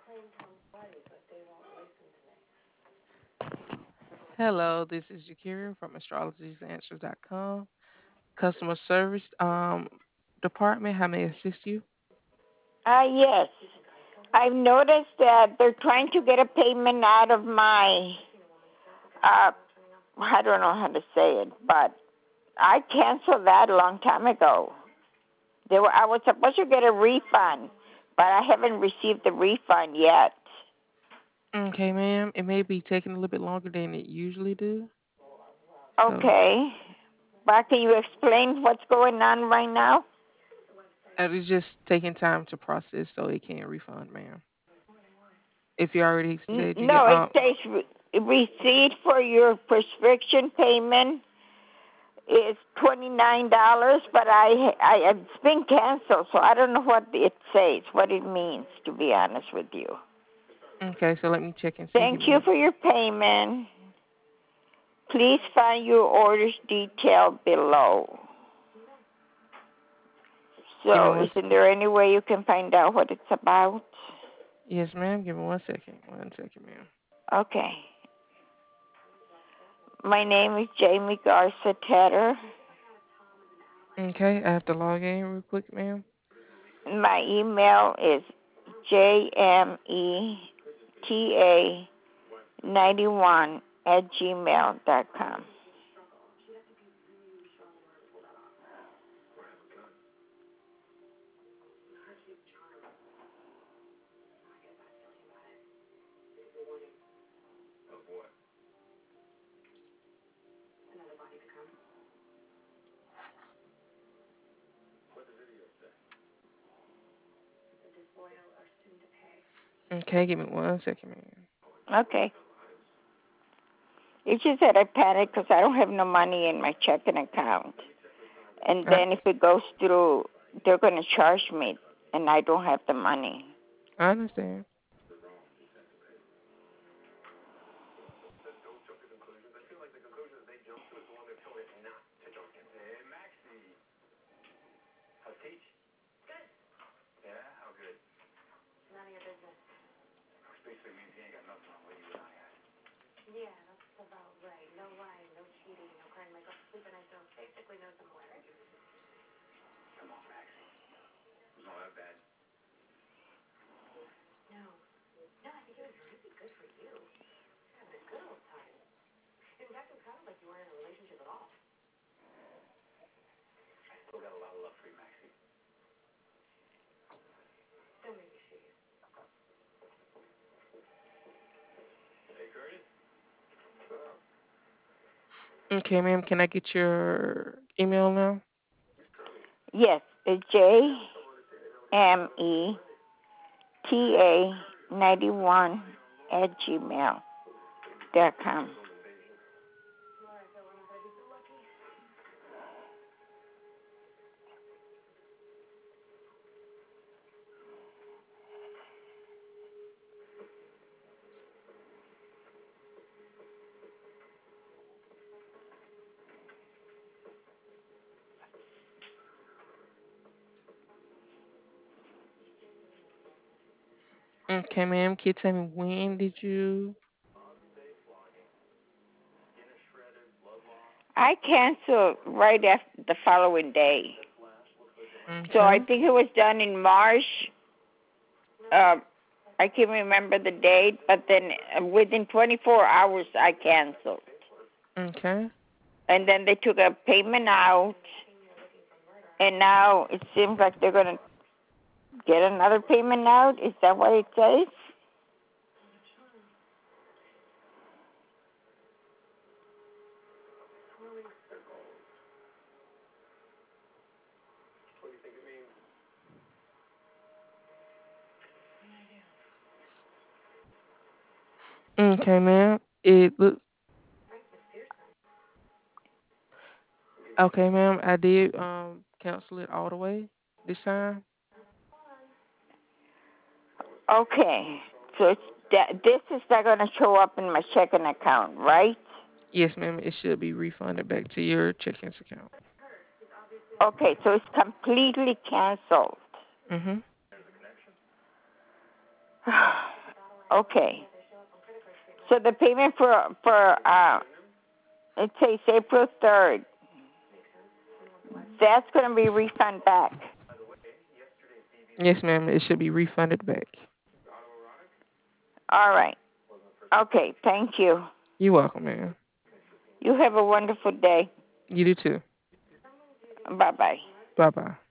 Hello, this is Yakira from astrologiesanswers.com. Customer service department. How may I assist you? Yes. I've noticed that they're trying to get a payment out of my, uh, I don't know how to say it, but I canceled that a long time ago. I was supposed to get a refund, but I haven't received the refund yet. Okay, ma'am. It may be taking a little bit longer than it usually do. So Okay. But can you explain what's going on right now? it's just taking time to process so it can't refund, ma'am. If you already said you get No, it says receipt for your prescription payment is $29, but it's been canceled, so I don't know what it says, what it means. To be honest with you, okay, so let me check and see. Give thank me you one. for your payment. Please find your orders detailed below. Give me So, one. isn't there any way you can find out what it's about? Yes, ma'am. Give me 1 second. 1 second, ma'am. Okay. My name is Jamie Garza Tedder. Okay, I have to log in real quick, ma'am. My email is jmeta91@gmail.com. Okay, give me 1 second, ma'am. Okay. It's just that I panic because I don't have no money in my checking account. And I, then if it goes through, they're going to charge me, and I don't have the money. I understand. Okay, ma'am. Can I get your email now? Yes, it's JMETA91@gmail.com. Okay, ma'am. Can you tell me when did you? I canceled right after the following day. So I Okay. think it was done in March. Uh, I can't remember the date, but then within 24 hours I canceled. Okay. And then they took a payment out, and now it seems like they're going to get another payment out. Is that what it says? Okay, ma'am. It look okay, ma'am. I did cancel it all the way this time. Okay. So this is not going to show up in my checking account, right? Yes, ma'am. It should be refunded back to your check-ins account. Okay, so it's completely canceled. Mhm. Okay. So the payment for it says April 3rd. That's going to be refunded back. Yes, ma'am. It should be refunded back. All right. Okay. Thank you. You're welcome, ma'am. You have a wonderful day. You do too. Bye bye. Bye bye.